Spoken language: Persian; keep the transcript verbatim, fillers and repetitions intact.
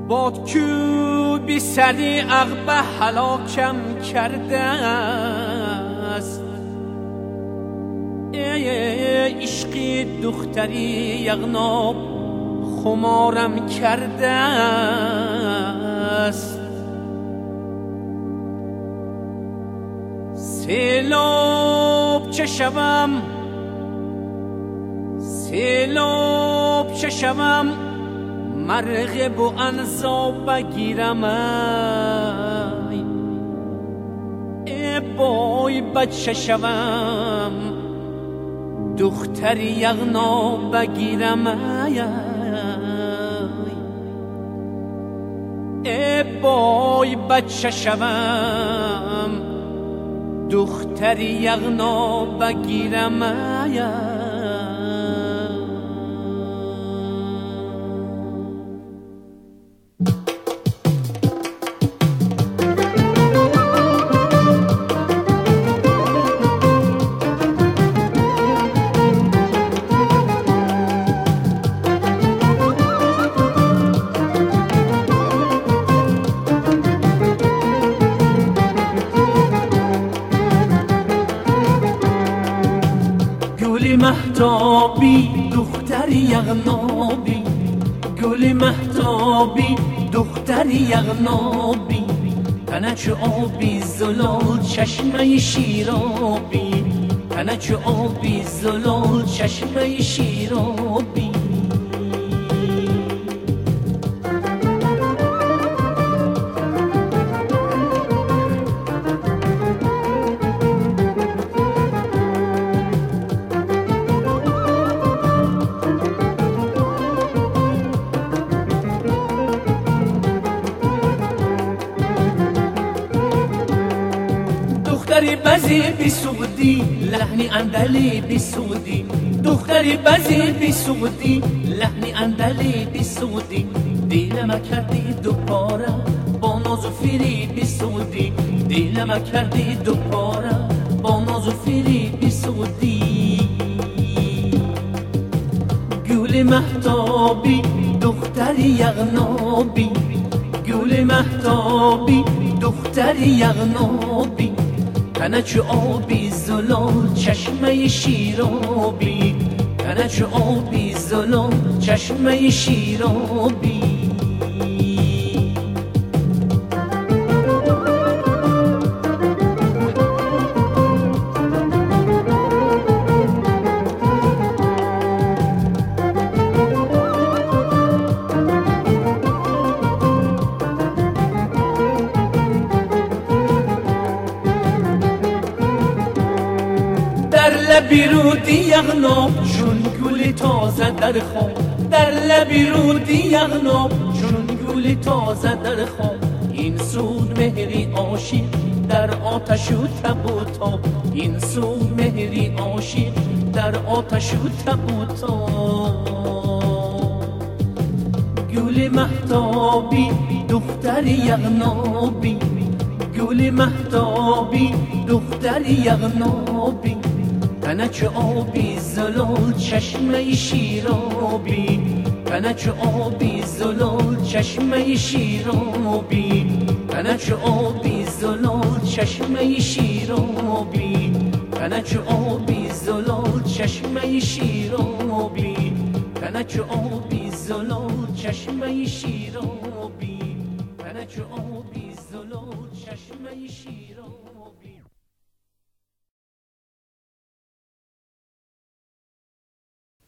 باد کو بی سری عقب هلاکم کرده است. ای عشقی دختری یغناب خمارم کرده است. سیلاب چه شوم سیلاب چه شوم مرغ بو انزا بگیرم. ای ای بای بچه شوم دختری یغنا بگیرم. ای ای بای بچه شوم دختری یغنا بگیرم. ای گل مهتابی دختری یغنابی، گل مهتابی دختری یغنابی، تنه چو آبی زلال چشمه شیرابی، تنه چو آبی زلال چشمه شیرابی. دختری بزی بی سعودی لحنی اندلی بی سعودی، دختری بزی بی سعودی لحنی اندلی بی سعودی، دیلم کردی دو پاره با ناز و فیری بی سعودی، دیلم کردی دو پاره با ناز و فیری بی سعودی. گل مهتابی دختری یغنابی، گل مهتابی دختری یغنابی، تنه چو آبی زلال چشمه شیرابی، تنه چو آبی زلال چشمه شیرابی. در لبی رودی یغناب چون گل تازه در خواب، در لبی رودی یغناب چون گل تازه در خواب، این سود مهری عاشق در آتش و تب و تاب، این سود مهری عاشق در آتش و تب و تاب. گل مهتابی دختری یغنابی، گل مهتابی دختری یغنابی، تنه چو آبی زلال چشمه شیرابی، تنه چو آبی زلال چشمه شیرابی، تنه چو آبی زلال چشمه شیرابی، تنه چو آبی زلال چشمه شیرابی، تنه چو آبی زلال چشمه شیرابی، تنه چو آبی زلال چشمه شیرابی.